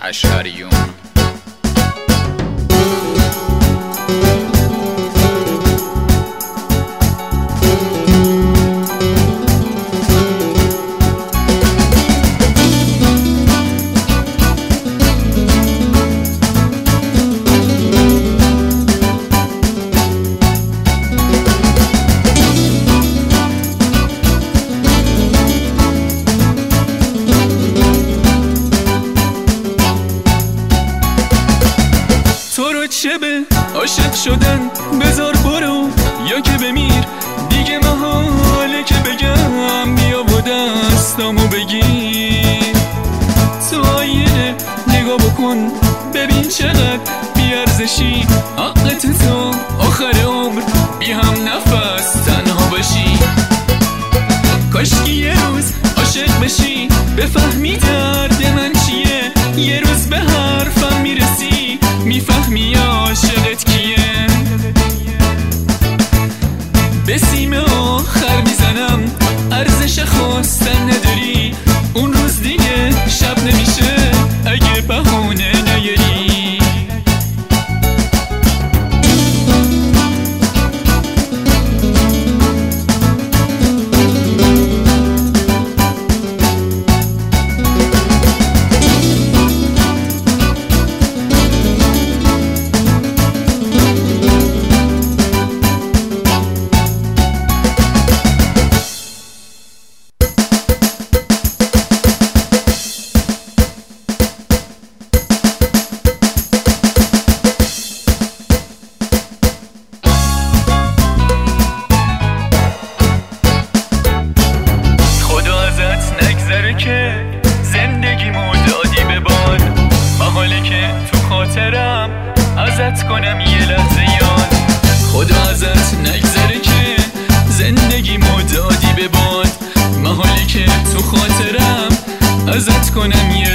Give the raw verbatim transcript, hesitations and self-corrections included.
اشعریون. چه به عاشق شدن بذار برو یا که بمیر دیگه محاله که بگم بیا و دستامو بگیر. تو آینه نگاه بکن ببین چقدر بیارزشی، عقلت تو آخر عمر بی هم نفس تنها باشی. کاشکی یه روز عاشق بشی بفهمی درد من چیه، یه روز به حرفم میرسی میفهمی عاشقت کیه. به سیم آخر میزنم ارزش خواستن نداری، اون روز دیگه شب نمیشه اگه بهونه نیاری. که زندگیمو دادی به باد، محاله که تو خاطرم ازت کنم یه لحظه یاد. خدا ازت نگذره که زندگیمو دادی به باد، محاله که تو خاطرم ازت کنم یه